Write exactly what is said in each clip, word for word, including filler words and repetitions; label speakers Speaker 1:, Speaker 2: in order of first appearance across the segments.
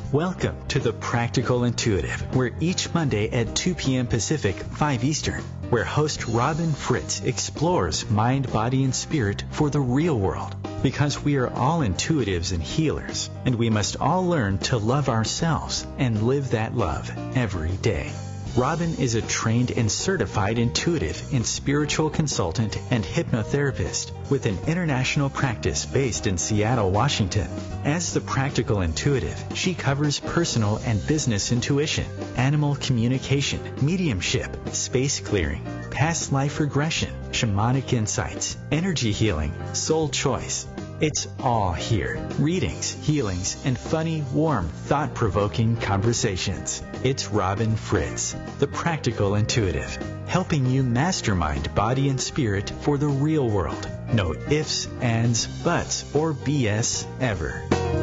Speaker 1: Welcome to The Practical Intuitive, where each Monday at two p.m. Pacific, five Eastern, where host Robin Fritz explores mind, body, and spirit for the real world. Because we are all intuitives and healers, and we must all learn to love ourselves and live that love every day. Robin is a trained and certified intuitive and spiritual consultant and hypnotherapist with an international practice based in Seattle, Washington. As the Practical Intuitive, she covers personal and business intuition, animal communication, mediumship, space clearing, past life regression, shamanic insights, energy healing, soul choice. It's all here. Readings, healings, and funny, warm, thought-provoking conversations. It's Robin Fritz, the Practical Intuitive, helping you mastermind body and spirit for the real world. No ifs, ands, buts, or B S ever.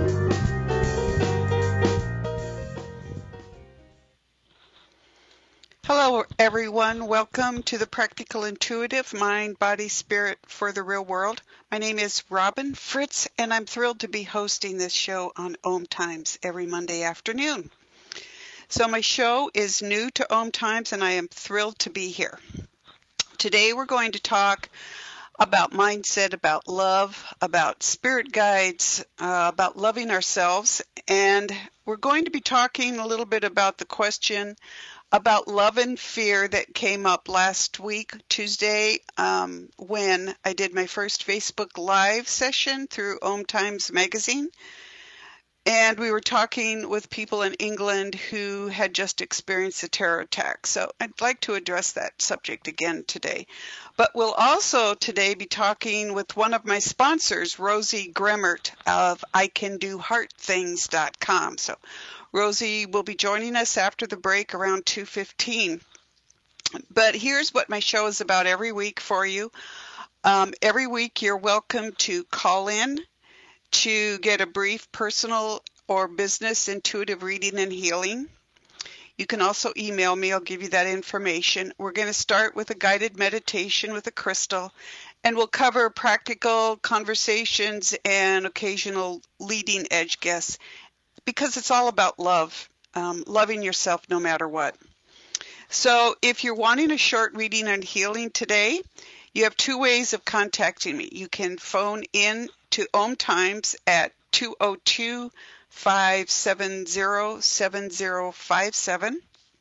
Speaker 2: Hello, everyone. Welcome to the Practical Intuitive Mind, Body, Spirit for the Real World. My name is Robin Fritz, and I'm thrilled to be hosting this show on Om Times every Monday afternoon. So my show is new to Om Times, and I am thrilled to be here. Today we're going to talk about mindset, about love, about spirit guides, uh, about loving ourselves, and we're going to be talking a little bit about the question about love and fear that came up last week, Tuesday, um, when I did my first Facebook Live session through Om Times Magazine. And we were talking with people in England who had just experienced a terror attack. So I'd like to address that subject again today. But we'll also today be talking with one of my sponsors, Rosie Gremmert of I Can Do Heart Things dot com. So Rosie will be joining us after the break around two fifteen. But here's what my show is about every week for you. Um, every week you're welcome to call in to get a brief personal or business intuitive reading and healing. You can also email me. I'll give you that information. We're going to start with a guided meditation with a crystal, and we'll cover practical conversations and occasional leading edge guests, because it's all about love, um, loving yourself no matter what. So if you're wanting a short reading and healing today, you have two ways of contacting me. You can phone in to Om Times at two oh two, five seven zero, seven zero five seven.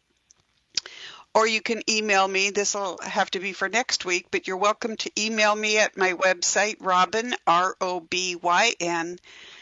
Speaker 2: Or you can email me. This will have to be for next week, but you're welcome to email me at my website, Robin, R O B Y N,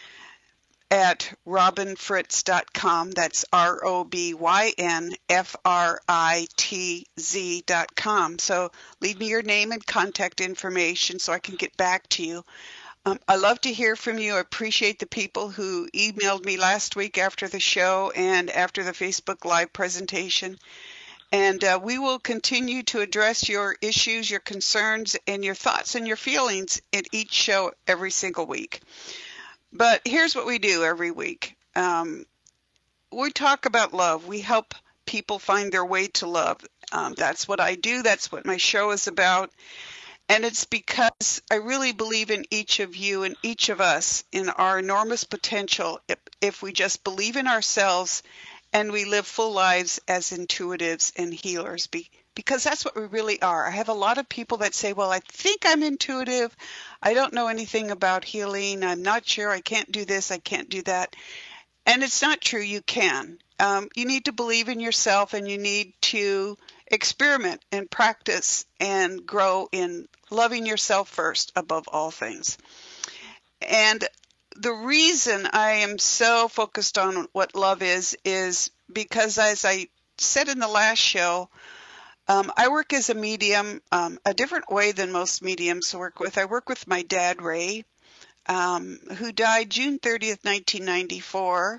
Speaker 2: at robin fritz dot com. That's R O B Y N F R I T Z dot com. So leave me your name and contact information so I can get back to you. Um, I love to hear from you. I appreciate the people who emailed me last week after the show and after the Facebook Live presentation. And uh, we will continue to address your issues, your concerns, and your thoughts and your feelings in each show every single week. But here's what we do every week. Um, we talk about love. We help people find their way to love. Um, that's what I do. That's what my show is about. And it's because I really believe in each of you and each of us, in our enormous potential, if, if we just believe in ourselves and we live full lives as intuitives and healers, be, because that's what we really are. I have a lot of people that say, well, I think I'm intuitive. I don't know anything about healing. I'm not sure. I can't do this. I can't do that. And it's not true. You can. Um, you need to believe in yourself, and you need to experiment and practice and grow in loving yourself first above all things. And the reason I am so focused on what love is, is because, as I said in the last show, um, I work as a medium, um, a different way than most mediums work with. I work with my dad, Ray, um, who died June thirtieth, nineteen ninety-four,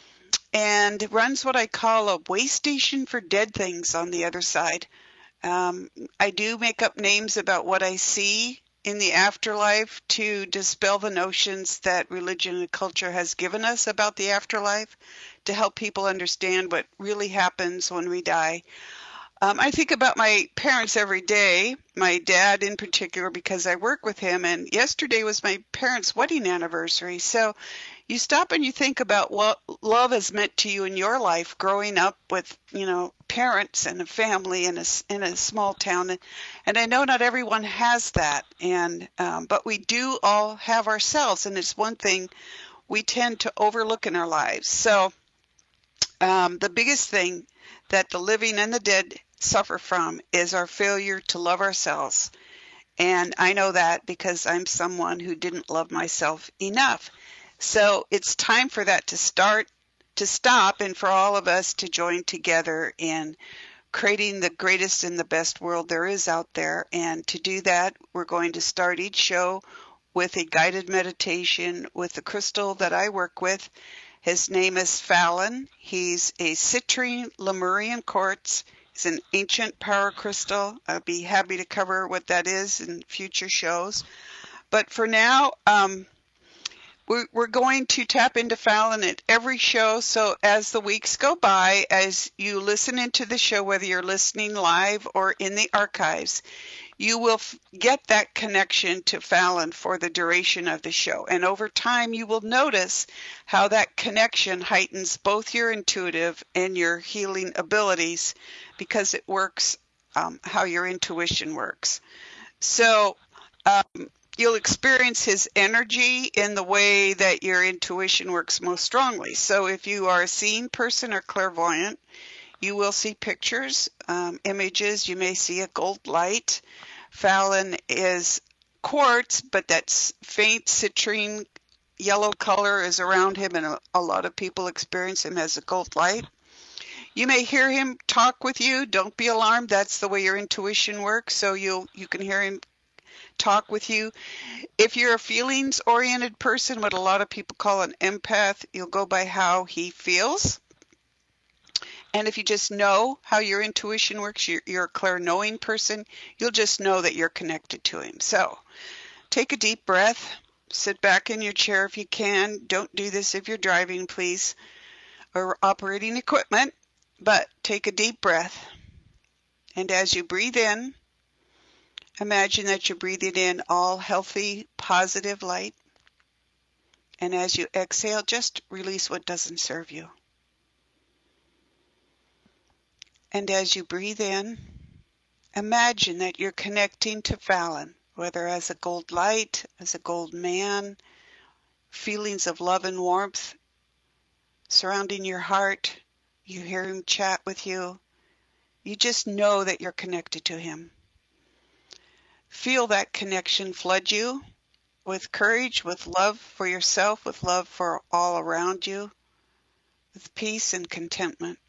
Speaker 2: and runs what I call a way station for dead things on the other side. Um, I do make up names about what I see in the afterlife to dispel the notions that religion and culture has given us about the afterlife, to help people understand what really happens when we die. Um, I think about my parents every day, my dad in particular, because I work with him. And yesterday was my parents' wedding anniversary. So you stop and you think about what love has meant to you in your life growing up with, you know, parents and a family in a, in a small town. And, and I know not everyone has that. And, um, but we do all have ourselves. And it's one thing we tend to overlook in our lives. So um, the biggest thing that the living and the dead suffer from is our failure to love ourselves. And I know that because I'm someone who didn't love myself enough. So it's time for that to start, to stop, and for all of us to join together in creating the greatest and the best world there is out there. And to do that, we're going to start each show with a guided meditation with the crystal that I work with. His name is Fallon. He's a citrine Lemurian quartz. It's an ancient power crystal. I'll be happy to cover what that is in future shows. But for now, um, we're, we're going to tap into Fallon at every show. So as the weeks go by, as you listen into the show, whether you're listening live or in the archives, you will f- get that connection to Fallon for the duration of the show. And over time, you will notice how that connection heightens both your intuitive and your healing abilities because it works um, how your intuition works. So um, you'll experience his energy in the way that your intuition works most strongly. So if you are a seeing person or clairvoyant, you will see pictures, um, images. You may see a gold light. Fallon is quartz, but that faint citrine yellow color is around him, and a, a lot of people experience him as a gold light. You may hear him talk with you. Don't be alarmed. That's the way your intuition works, so you'll, you can hear him talk with you. If you're a feelings-oriented person, what a lot of people call an empath, you'll go by how he feels. And if you just know how your intuition works, you're, you're a clair-knowing person, you'll just know that you're connected to him. So take a deep breath. Sit back in your chair if you can. Don't do this if you're driving, please, or operating equipment. But take a deep breath. And as you breathe in, imagine that you're breathing in all healthy, positive light. And as you exhale, just release what doesn't serve you. And as you breathe in, imagine that you're connecting to Fallon, whether as a gold light, as a gold man, feelings of love and warmth surrounding your heart. You hear him chat with you. You just know that you're connected to him. Feel that connection flood you with courage, with love for yourself, with love for all around you, with peace and contentment.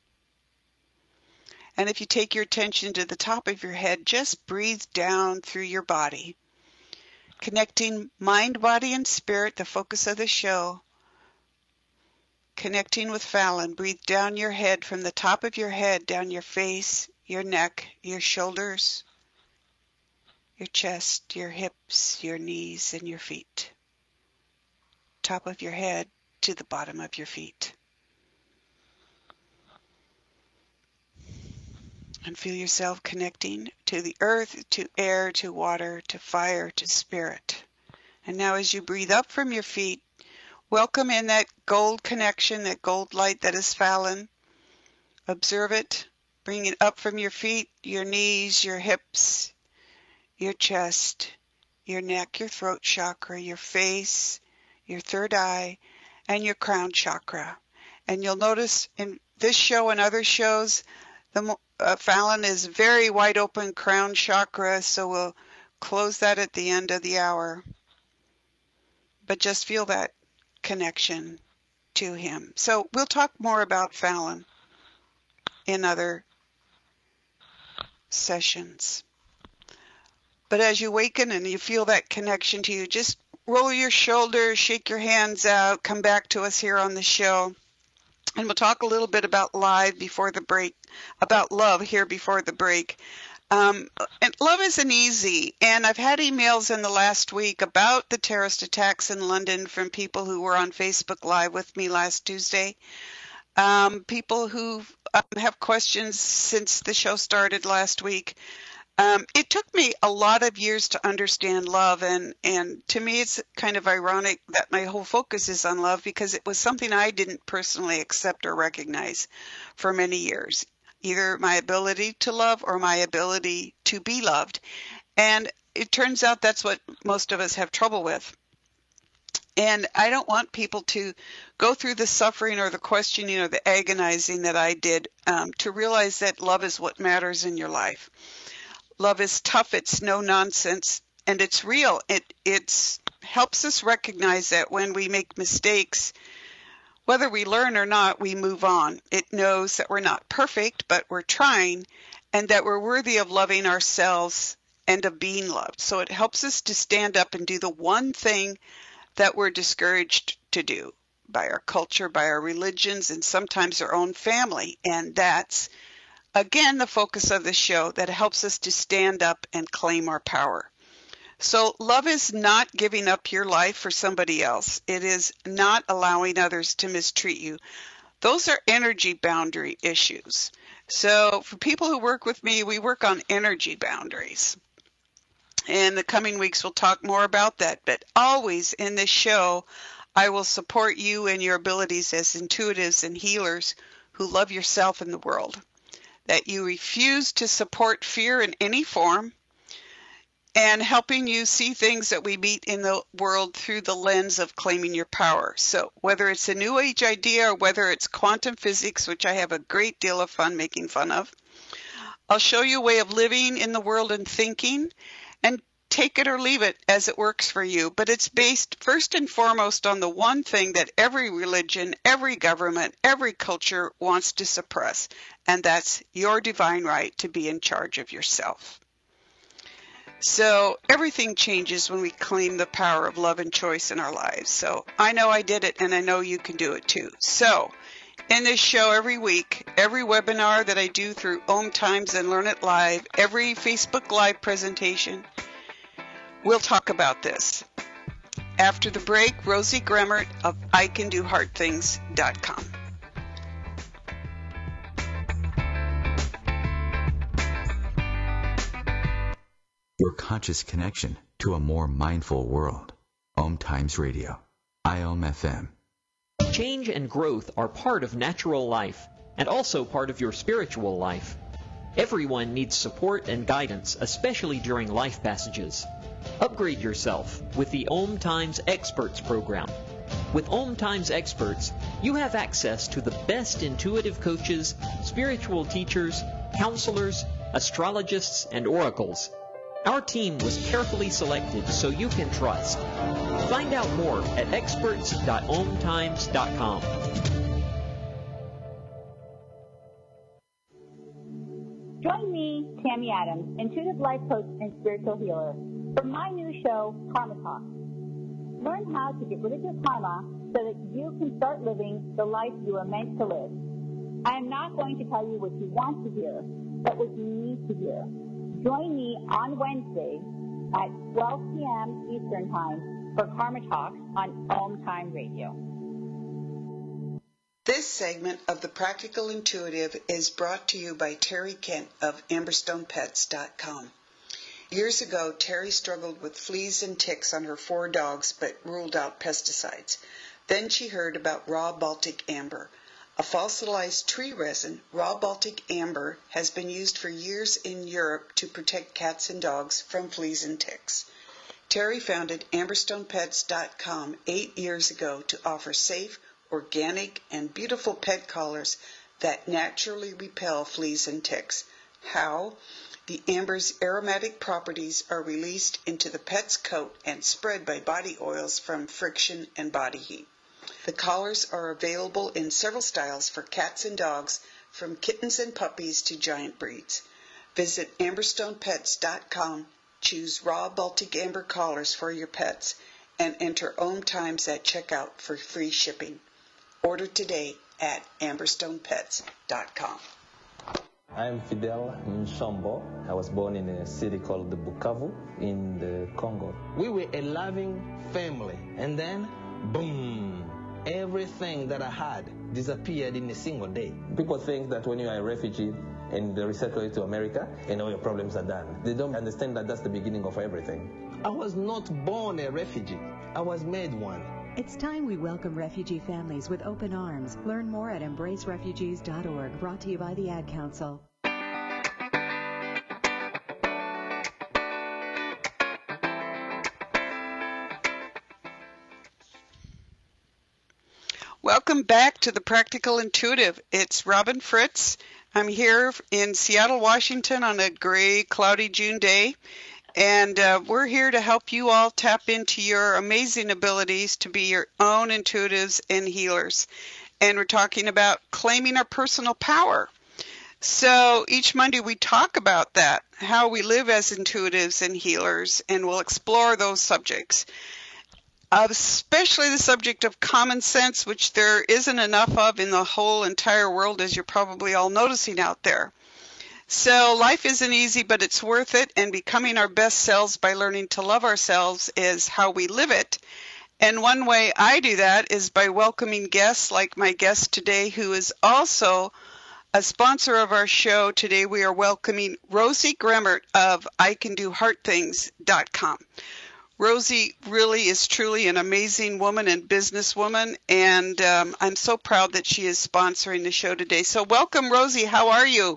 Speaker 2: And if you take your attention to the top of your head, just breathe down through your body, connecting mind, body, and spirit, the focus of the show. Connecting with Fallon, breathe down your head from the top of your head, down your face, your neck, your shoulders, your chest, your hips, your knees, and your feet. Top of your head to the bottom of your feet. And feel yourself connecting to the earth, to air, to water, to fire, to spirit. And now as you breathe up from your feet, welcome in that gold connection, that gold light that is Fallon. Observe it. Bring it up from your feet, your knees, your hips, your chest, your neck, your throat chakra, your face, your third eye, and your crown chakra. And you'll notice in this show and other shows, the uh, Fallon is very wide open crown chakra, so we'll close that at the end of the hour. But just feel that connection to him. So we'll talk more about Fallon in other sessions. But as you awaken and you feel that connection to you, just roll your shoulders, shake your hands out, come back to us here on the show. And we'll talk a little bit about live before the break, about love here before the break. Um, and love isn't easy. And I've had emails in the last week about the terrorist attacks in London from people who were on Facebook Live with me last Tuesday. Um, people who um, have questions since the show started last week. Um, it took me a lot of years to understand love, and, and to me it's kind of ironic that my whole focus is on love because it was something I didn't personally accept or recognize for many years, either my ability to love or my ability to be loved. And it turns out that's what most of us have trouble with. And I don't want people to go through the suffering or the questioning or the agonizing that I did um, to realize that love is what matters in your life. Love is tough, it's no nonsense, and it's real. It it's helps us recognize that when we make mistakes, whether we learn or not, we move on. It knows that we're not perfect, but we're trying, and that we're worthy of loving ourselves and of being loved. So it helps us to stand up and do the one thing that we're discouraged to do by our culture, by our religions, and sometimes our own family. And that's, again, the focus of the show, that helps us to stand up and claim our power. So love is not giving up your life for somebody else. It is not allowing others to mistreat you. Those are energy boundary issues. So for people who work with me, we work on energy boundaries. In the coming weeks, we'll talk more about that. But always in this show, I will support you and your abilities as intuitives and healers who love yourself and the world. That you refuse to support fear in any form, and helping you see things that we meet in the world through the lens of claiming your power. So whether it's a new age idea or whether it's quantum physics, which I have a great deal of fun making fun of, I'll show you a way of living in the world and thinking, and take it or leave it as it works for you. But it's based first and foremost on the one thing that every religion, every government, every culture wants to suppress, and that's your divine right to be in charge of yourself. So everything changes when we claim the power of love and choice in our lives. So I know I did it, and I know you can do it too. So in this show every week, every webinar that I do through Om Times and Learn It Live, every Facebook Live presentation, we'll talk about this. After the break, Rosie Gremmert of I Can Do Hard Things dot com.
Speaker 1: Your conscious connection to a more mindful world. Om Times Radio. I O M F M.
Speaker 3: Change and growth are part of natural life and also part of your spiritual life. Everyone needs support and guidance, especially during life passages. Upgrade yourself with the Om Times Experts program. With Om Times Experts, you have access to the best intuitive coaches, spiritual teachers, counselors, astrologists, and oracles. Our team was carefully selected so you can trust. Find out more at experts dot om times dot com.
Speaker 4: Join me, Tammy Adams, intuitive life coach and spiritual healer, for my new show, Karma Talk. Learn how to get rid of your karma so that you can start living the life you are meant to live. I am not going to tell you what you want to hear, but what you need to hear. Join me on Wednesday at twelve p.m. Eastern Time for Karma Talks on Om Time Radio.
Speaker 2: This segment of The Practical Intuitive is brought to you by Terry Kent of amberstone pets dot com. Years ago, Terry struggled with fleas and ticks on her four dogs but ruled out pesticides. Then she heard about raw Baltic amber. A fossilized tree resin, raw Baltic amber has been used for years in Europe to protect cats and dogs from fleas and ticks. Terry founded amberstone pets dot com eight years ago to offer safe, organic, and beautiful pet collars that naturally repel fleas and ticks. How? The amber's aromatic properties are released into the pet's coat and spread by body oils from friction and body heat. The collars are available in several styles for cats and dogs, from kittens and puppies to giant breeds. Visit amberstone pets dot com, choose raw Baltic amber collars for your pets, and enter Om Times at checkout for free shipping. Order today at amberstone pets dot com.
Speaker 5: I'm Fidel Nshombo. I was born in a city called the Bukavu in the Congo. We were a loving family, and then, boom, everything that I had disappeared in a single day. People think that when you are a refugee and they resettle you to America and all your problems are done, they don't understand that that's the beginning of everything. I was not born a refugee. I was made one.
Speaker 6: It's time we welcome refugee families with open arms. Learn more at embrace refugees dot org, brought to you by the Ad Council.
Speaker 2: Welcome back to the Practical Intuitive. It's Robin Fritz. I'm here in Seattle, Washington on a gray, cloudy June day. And uh, we're here to help you all tap into your amazing abilities to be your own intuitives and healers. And we're talking about claiming our personal power. So each Monday we talk about that, how we live as intuitives and healers, and we'll explore those subjects. Uh, especially the subject of common sense, which there isn't enough of in the whole entire world, as you're probably all noticing out there. So life isn't easy, but it's worth it, and becoming our best selves by learning to love ourselves is how we live it. And one way I do that is by welcoming guests like my guest today, who is also a sponsor of our show. Today we are welcoming Rosie Gremmert of I Can Do Heart Things dot com. Rosie really is truly an amazing woman and businesswoman, and um, I'm so proud that she is sponsoring the show today. So welcome, Rosie. How are you?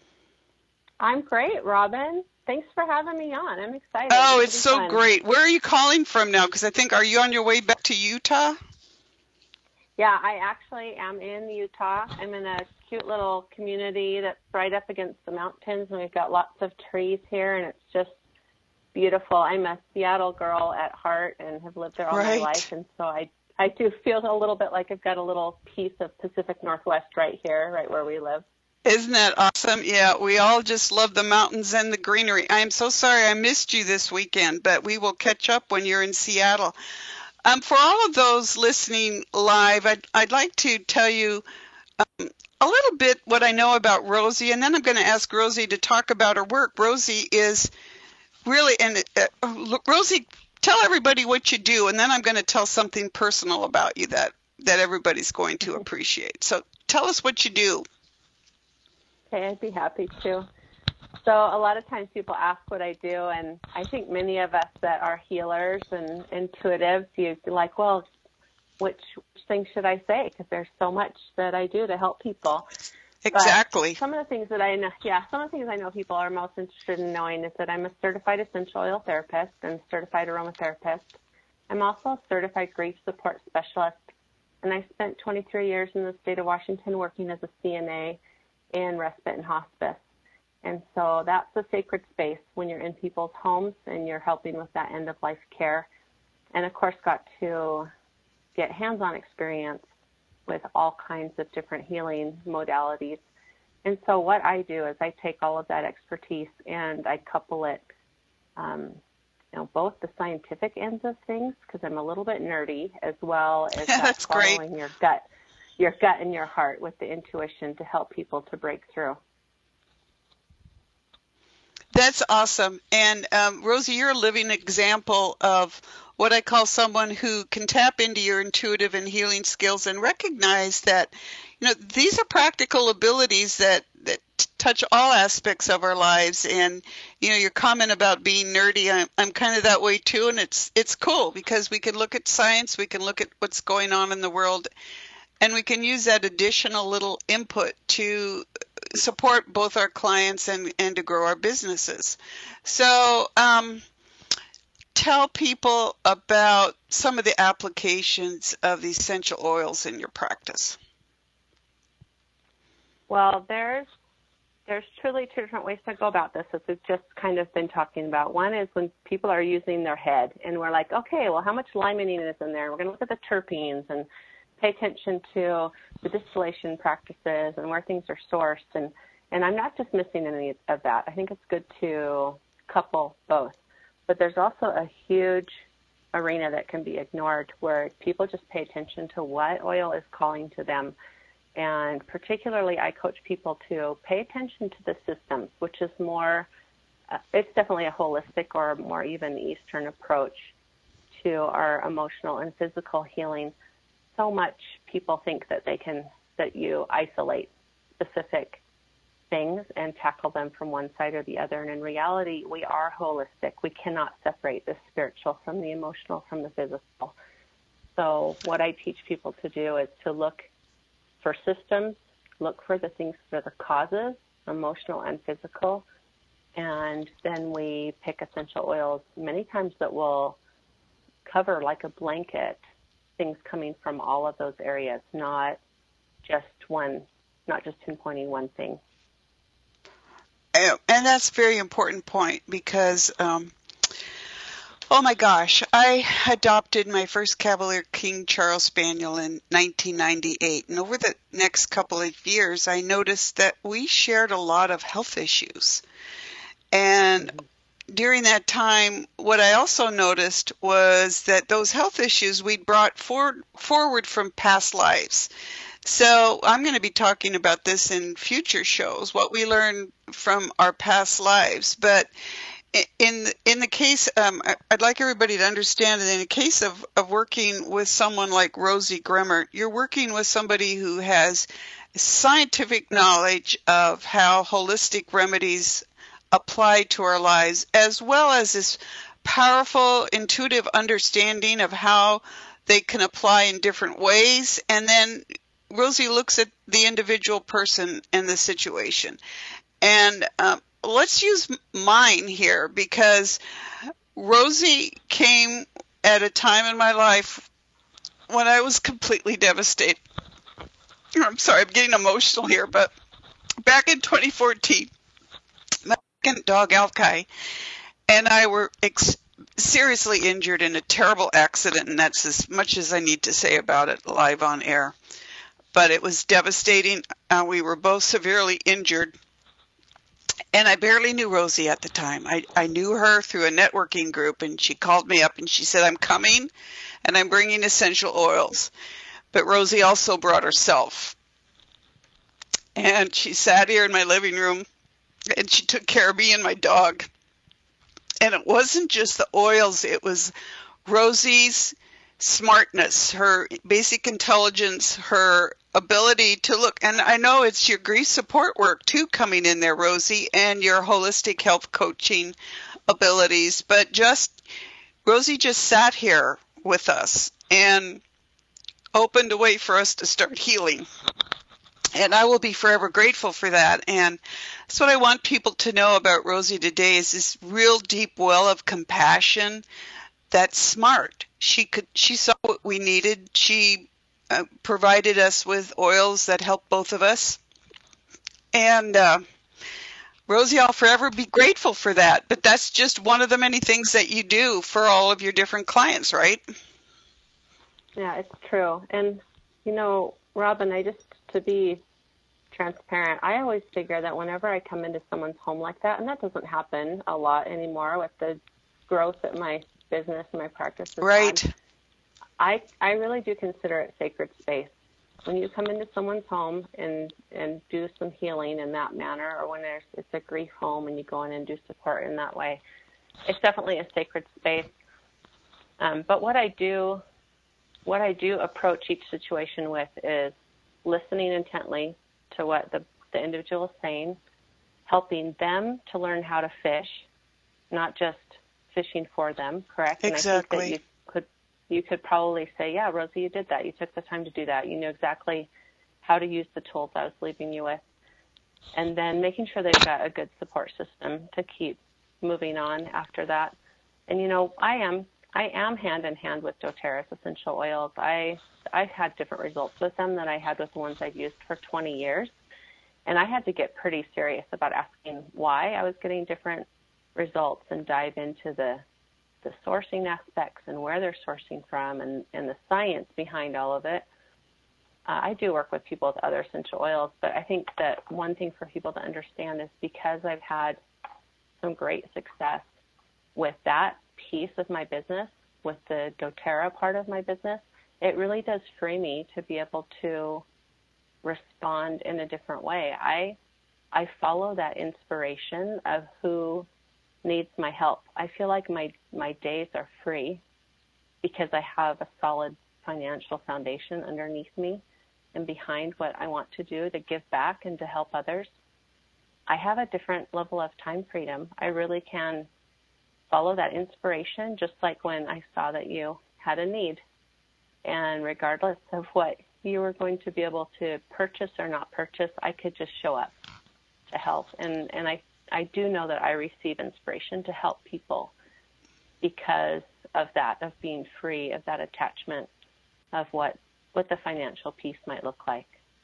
Speaker 7: I'm great, Robin. Thanks for having me on. I'm excited.
Speaker 2: Oh, it's so
Speaker 7: fun.
Speaker 2: great. Where are you calling from now? Because I think, are you on your way back to Utah?
Speaker 7: Yeah, I actually am in Utah. I'm in a cute little community that's right up against the mountains, and we've got lots of trees here, and it's just beautiful. I'm a Seattle girl at heart and have lived there all
Speaker 2: right.
Speaker 7: my life, and so I I do feel a little bit like I've got a little piece of Pacific Northwest right here, right where we live.
Speaker 2: Isn't that awesome? Yeah, we all just love the mountains and the greenery. I am so sorry I missed you this weekend, but we will catch up when you're in Seattle. Um, for all of those listening live, I'd, I'd like to tell you um, a little bit what I know about Rosie, and then I'm going to ask Rosie to talk about her work. Rosie is really, and uh, look, Rosie, tell everybody what you do, and then I'm going to tell something personal about you that, that everybody's going to appreciate. So tell us what you do.
Speaker 7: Okay, I'd be happy to. So a lot of times people ask what I do, and I think many of us that are healers and intuitives, you're like, well, which, which thing should I say? Because there's so much that I do to help people.
Speaker 2: Exactly.
Speaker 7: But some of the things that I know, yeah, some of the things I know people are most interested in knowing is that I'm a certified essential oil therapist and certified aromatherapist. I'm also a certified grief support specialist, and I spent twenty-three years in the state of Washington working as a C N A in respite and hospice. And so that's a sacred space when you're in people's homes and you're helping with that end-of-life care. And, of course, got to get hands-on experience with all kinds of different healing modalities. And so what I do is I take all of that expertise and I couple it, um, you know, both the scientific ends of things, because I'm a little bit nerdy, as well as
Speaker 2: yeah,
Speaker 7: that following
Speaker 2: great.
Speaker 7: your gut. your gut and your heart with the intuition to help people to break through.
Speaker 2: That's awesome. And um, Rosie, you're a living example of what I call someone who can tap into your intuitive and healing skills and recognize that, you know, these are practical abilities that, that touch all aspects of our lives. And, you know, your comment about being nerdy, I'm, I'm kind of that way too. And it's, it's cool because we can look at science, we can look at what's going on in the world, and we can use that additional little input to support both our clients and, and to grow our businesses. So um, tell people about some of the applications of the essential oils in your practice.
Speaker 7: Well, there's there's truly two different ways to go about this, as we've just kind of been talking about. One is when people are using their head, and we're like, okay, well, how much limonene is in there? We're going to look at the terpenes and pay attention to the distillation practices and where things are sourced. And, and I'm not just missing any of that. I think it's good to couple both. But there's also a huge arena that can be ignored where people just pay attention to what oil is calling to them. And particularly I coach people to pay attention to the systems, which is more, uh, it's definitely a holistic or more even Eastern approach to our emotional and physical healing. so much people think that they can, that you isolate specific things and tackle them from one side or the other. And in reality, we are holistic. We cannot separate the spiritual from the emotional from the physical. So what I teach people to do is to look for systems, look for the things that are the causes, emotional and physical, and then we pick essential oils many times that will cover like a blanket things coming from all of those areas, not just one, not just pinpointing one thing.
Speaker 2: And that's a very important point because, um, oh my gosh, I adopted my first Cavalier King Charles Spaniel in nineteen ninety-eight. And over the next couple of years, I noticed that we shared a lot of health issues. And during that time, what I also noticed was that those health issues we brought forward, forward from past lives. So I'm going to be talking about this in future shows, what we learned from our past lives. But in the, in the case, um, I'd like everybody to understand that in the case of, of working with someone like Rosie Gremmert, you're working with somebody who has scientific knowledge of how holistic remedies apply to our lives, as well as this powerful, intuitive understanding of how they can apply in different ways. And then Rosie looks at the individual person and the situation. And um, let's use mine here, because Rosie came at a time in my life when I was completely devastated. I'm sorry, I'm getting emotional here, but back in twenty fourteen, my second dog, Alki, and I were ex- seriously injured in a terrible accident, and that's as much as I need to say about it live on air. But it was devastating. Uh, we were both severely injured. And I barely knew Rosie at the time. I, I knew her through a networking group, and she called me up and she said, I'm coming and I'm bringing essential oils. But Rosie also brought herself. And she sat here in my living room and she took care of me and my dog. And it wasn't just the oils, it was Rosie's smartness, her basic intelligence, her ability to look. And I know it's your grief support work too coming in there, Rosie, and your holistic health coaching abilities. But just, Rosie just sat here with us and opened a way for us to start healing. And I will be forever grateful for that. And that's what I want people to know about Rosie today, is this real deep well of compassion that's smart. She could, she saw what we needed. She uh, provided us with oils that help both of us. And uh, Rosie, I'll forever be grateful for that. But that's just one of the many things that you do for all of your different clients, right?
Speaker 7: Yeah, it's true. And, you know, Robin, I just, to be transparent, I always figure that whenever I come into someone's home like that, and that doesn't happen a lot anymore with the growth that my business and my practice has
Speaker 2: right.
Speaker 7: had, I, I really do consider it sacred space. When you come into someone's home and, and do some healing in that manner, or when there's, it's a grief home and you go in and do support in that way, it's definitely a sacred space. Um, but what I do, what I do approach each situation with is listening intently to what the, the individual is saying, helping them to learn how to fish, not just fishing for them, correct?
Speaker 2: Exactly.
Speaker 7: And I think that you could, you could probably say, yeah, Rosie, you did that. You took the time to do that. You knew exactly how to use the tools I was leaving you with. And then making sure they've got a good support system to keep moving on after that. And, you know, I am I am hand in hand with doTERRA's essential oils. I, I've had different results with them than I had with the ones I've used for twenty years. And I had to get pretty serious about asking why I was getting different results and dive into the, the sourcing aspects and where they're sourcing from and, and the science behind all of it. Uh, I do work with people with other essential oils, but I think that one thing for people to understand is because I've had some great success with that piece of my business, with the doTERRA part of my business, it really does free me to be able to respond in a different way. I I follow that inspiration of who needs my help. I feel like my, my days are free because I have a solid financial foundation underneath me and behind what I want to do to give back and to help others, I have a different level of time freedom. I really can follow that inspiration, just like when I saw that you had a need. And regardless of what you were going to be able to purchase or not purchase, I could just show up to help. And, and I, I do know that I receive inspiration to help people because of that, of being free of that attachment of what, what the financial piece might look like.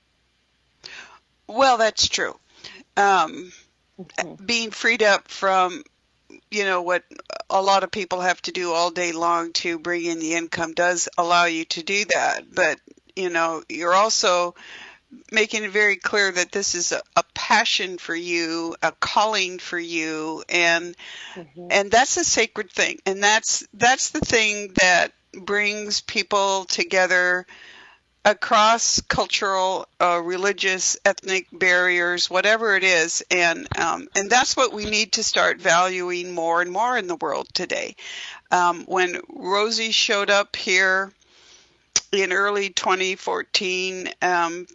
Speaker 2: Well, that's true. Um,
Speaker 7: Mm-hmm.
Speaker 2: Being freed up from, you know, what a lot of people have to do all day long to bring in the income does allow you to do that. But, you know, you're also making it very clear that this is a, a passion for you, a calling for you, and mm-hmm. and that's a sacred thing. And that's that's the thing that brings people together across cultural, uh, religious, ethnic barriers, whatever it is, and um, and that's what we need to start valuing more and more in the world today. Um, when Rosie showed up here in early twenty fourteen, um,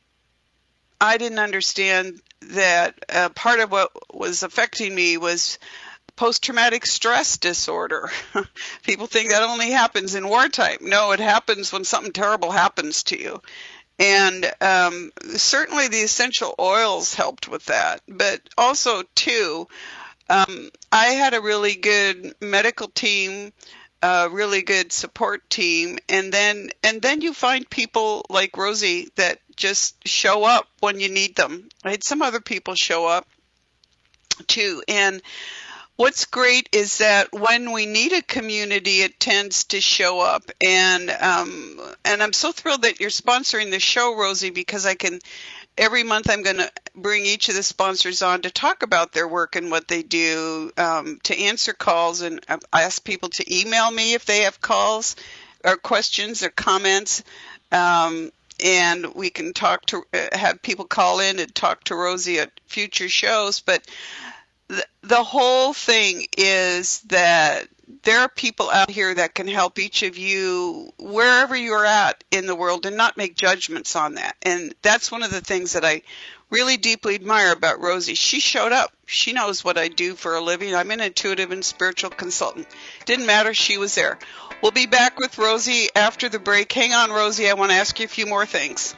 Speaker 2: I didn't understand that uh, part of what was affecting me was post-traumatic stress disorder. People think that only happens in wartime. No, it happens when something terrible happens to you. And um, certainly the essential oils helped with that. But also, too, um, I had a really good medical team, a really good support team, and then and then you find people like Rosie that just show up when you need them. I had some other people show up, too. And what's great is that when we need a community, it tends to show up. And um, and I'm so thrilled that you're sponsoring the show, Rosie, because I can, every month I'm going to bring each of the sponsors on to talk about their work and what they do, um, to answer calls. And I ask people to email me if they have calls or questions or comments. Um, and we can talk to, uh, have people call in and talk to Rosie at future shows. But the whole thing is that there are people out here that can help each of you wherever you're at in the world and not make judgments on that. And that's one of the things that I really deeply admire about Rosie. She showed up. She knows what I do for a living. I'm an intuitive and spiritual consultant. Didn't matter. She was there. We'll be back with Rosie after the break. Hang on, Rosie. I want to ask you a few more things.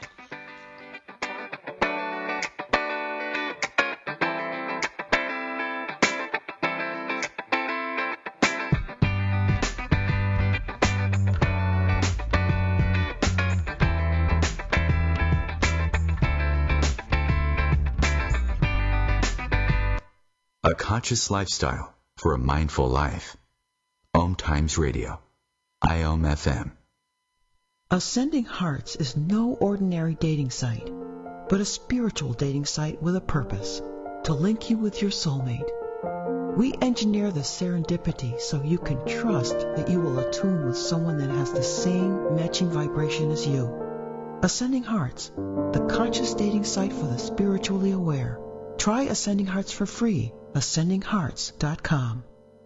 Speaker 1: A conscious lifestyle for a mindful life. Om Times Radio. I O M F M.
Speaker 8: Ascending Hearts is no ordinary dating site, but a spiritual dating site with a purpose, to link you with your soulmate. We engineer the serendipity so you can trust that you will attune with someone that has the same matching vibration as you. Ascending Hearts, the conscious dating site for the spiritually aware. Try Ascending Hearts for free. ascending hearts dot com.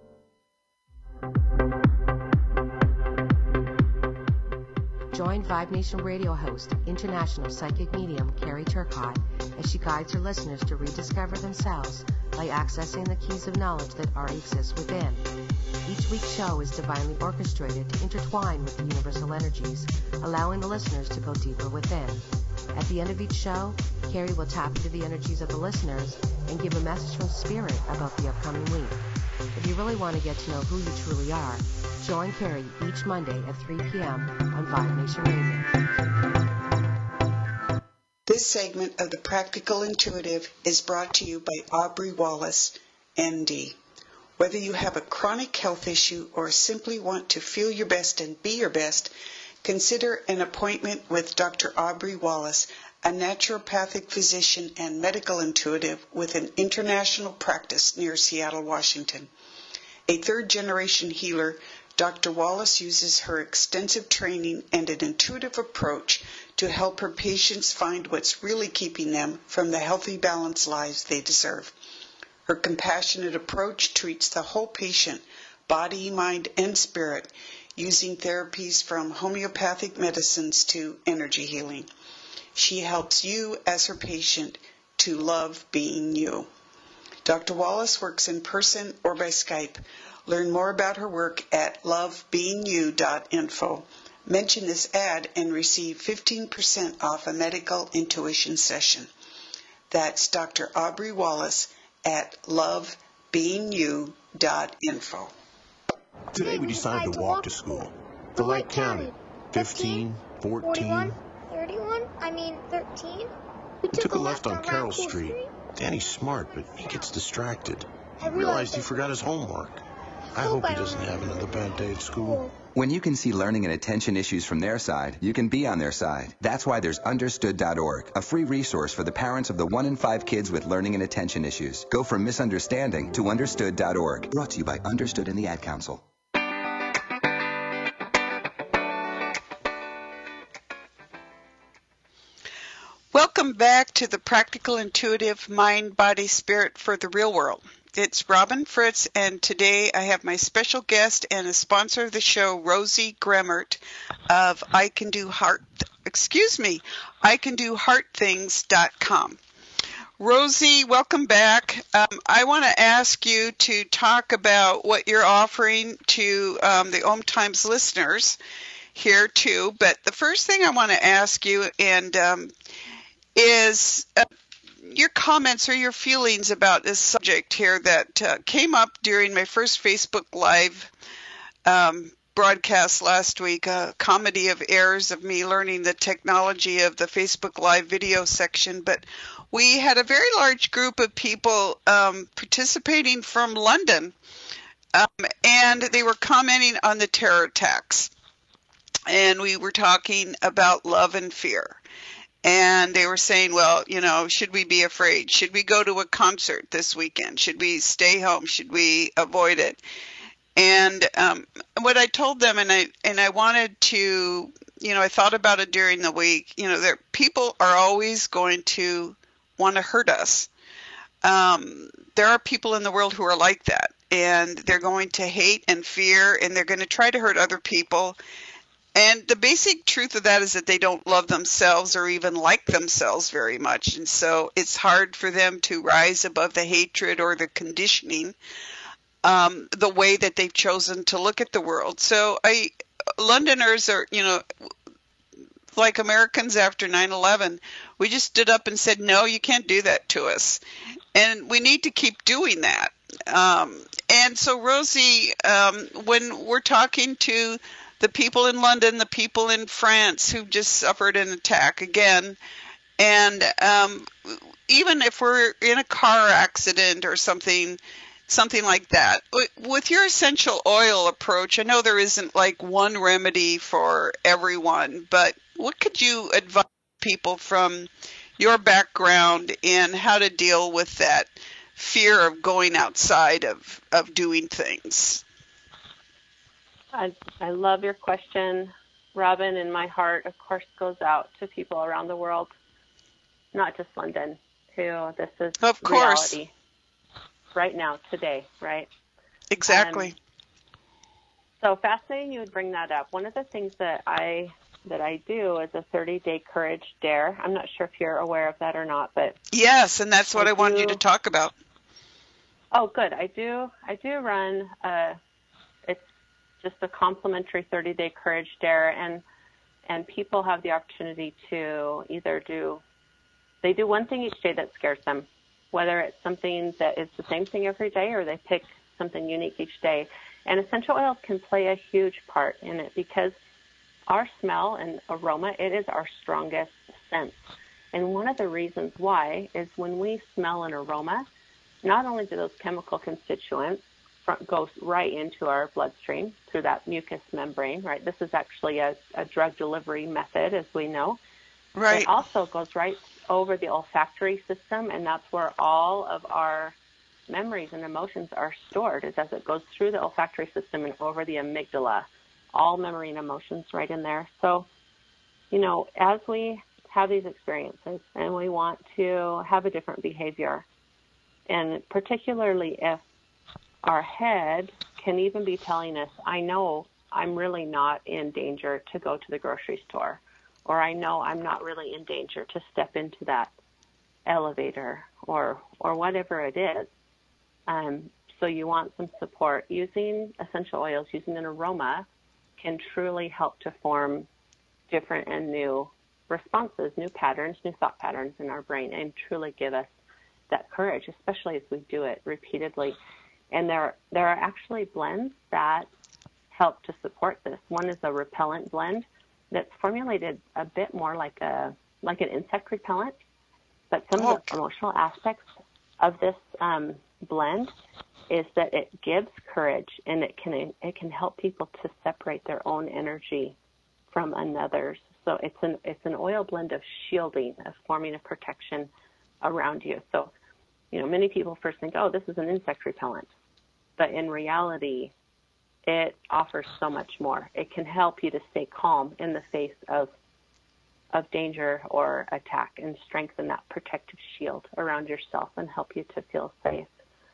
Speaker 9: Join Vibe Nation radio host, international psychic medium Carrie Turcotte, as she guides her listeners to rediscover themselves by accessing the keys of knowledge that already exist within. Each week's show is divinely orchestrated to intertwine with the universal energies, allowing the listeners to go deeper within. At the end of each show, Carrie will tap into the energies of the listeners and give a message from Spirit about the upcoming week. If you really want to get to know who you truly are, join Carrie each Monday at three p.m. on Vibe Nation Radio.
Speaker 2: This segment of The Practical Intuitive is brought to you by Aubrey Wallace, M D. Whether you have a chronic health issue or simply want to feel your best and be your best, consider an appointment with Doctor Aubrey Wallace, a naturopathic physician and medical intuitive with an international practice near Seattle, Washington. A third-generation healer, Doctor Wallace uses her extensive training and an intuitive approach to help her patients find what's really keeping them from the healthy, balanced lives they deserve. Her compassionate approach treats the whole patient, body, mind, and spirit, using therapies from homeopathic medicines to energy healing. She helps you as her patient to love being you. Doctor Wallace works in person or by Skype. Learn more about her work at love being you dot info. Mention this ad and receive fifteen percent off a medical intuition session. That's Doctor Aubrey Wallace at love being you dot info.
Speaker 10: Today we decided to walk to school. The light counted. fifteen, fourteen.
Speaker 11: thirty-one? I mean, thirteen?
Speaker 10: We took a left on Carroll Street. Danny's smart, but he gets distracted. He realized he forgot his homework. I hope he doesn't have another bad day at school.
Speaker 12: When you can see learning and attention issues from their side, you can be on their side. That's why there's understood dot org, a free resource for the parents of the one in five kids with learning and attention issues. Go from misunderstanding to understood dot org. Brought to you by Understood and the Ad Council.
Speaker 2: Welcome back to the Practical Intuitive Mind, Body, Spirit for the Real World. It's Robin Fritz, and today I have my special guest and a sponsor of the show, Rosie Gremmert of I Can Do Heart, excuse me, I Can Do Heart Things dot com. Rosie, welcome back. Um, I want to ask you to talk about what you're offering to um, the Om Times listeners here too. But the first thing I want to ask you and um, is uh, your comments or your feelings about this subject here that uh, came up during my first Facebook Live um, broadcast last week, a comedy of errors of me learning the technology of the Facebook Live video section. But we had a very large group of people um, participating from London, um, and they were commenting on the terror attacks. And we were talking about love and fear. And they were saying, well, you know, should we be afraid? Should we go to a concert this weekend? Should we stay home? Should we avoid it? And um, what I told them, and I and I wanted to, you know, I thought about it during the week. You know, there people are always going to want to hurt us. Um, there are people in the world who are like that, and they're going to hate and fear, and they're going to try to hurt other people. And the basic truth of that is that they don't love themselves or even like themselves very much. And so it's hard for them to rise above the hatred or the conditioning, um, the way that they've chosen to look at the world. So I, Londoners are, you know, like Americans after nine eleven, we just stood up and said, no, you can't do that to us. And we need to keep doing that. Um, and so, Rosie, um, when we're talking to the people in London, the people in France who just suffered an attack again. And um, even if we're in a car accident or something, something like that, with your essential oil approach, I know there isn't like one remedy for everyone, but what could you advise people from your background in how to deal with that fear of going outside of, of doing things?
Speaker 7: I, I love your question, Robin, and my heart, of course, goes out to people around the world, not just London, who this is
Speaker 2: of course.
Speaker 7: reality right now, today, right?
Speaker 2: Exactly.
Speaker 7: Um, so fascinating you would bring that up. One of the things that I that I do is a thirty-day courage dare. I'm not sure if you're aware of that or not, but
Speaker 2: yes, and that's what I, I wanted do, you to talk about.
Speaker 7: Oh, good. I do. I do run a. It's just a complimentary thirty-day courage dare, and and people have the opportunity to either do, they do one thing each day that scares them, whether it's something that is the same thing every day or they pick something unique each day. And essential oils can play a huge part in it because our smell and aroma, it is our strongest sense. And one of the reasons why is when we smell an aroma, not only do those chemical constituents goes right into our bloodstream through that mucous membrane, right? This is actually a, a drug delivery method, as we know.
Speaker 2: Right.
Speaker 7: It also goes right over the olfactory system, and that's where all of our memories and emotions are stored, is as it goes through the olfactory system and over the amygdala, all memory and emotions right in there. So, you know, as we have these experiences and we want to have a different behavior, and particularly if our head can even be telling us, I know I'm really not in danger to go to the grocery store, or I know I'm not really in danger to step into that elevator, or or whatever it is. Um, so you want some support. Using essential oils, using an aroma, can truly help to form different and new responses, new patterns, new thought patterns in our brain, and truly give us that courage, especially as we do it repeatedly. And there, there are actually blends that help to support this. One is a repellent blend that's formulated a bit more like a like an insect repellent, but some oh. of the emotional aspects of this um, blend is that it gives courage, and it can it can help people to separate their own energy from another's. So it's an it's an oil blend of shielding, of forming a protection around you. So, you know, many people first think, oh, this is an insect repellent, but in reality, it offers so much more. It can help you to stay calm in the face of of danger or attack, and strengthen that protective shield around yourself and help you to feel safe.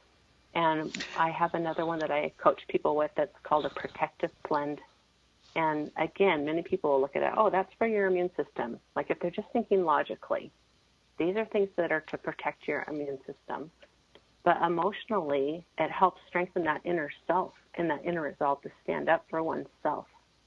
Speaker 7: And I have another one that I coach people with that's called a protective blend. And again, many people will look at it, oh, that's for your immune system. Like if they're just thinking logically, these are things that are to protect your immune system. But emotionally, it helps strengthen that inner self and that inner resolve to stand up for oneself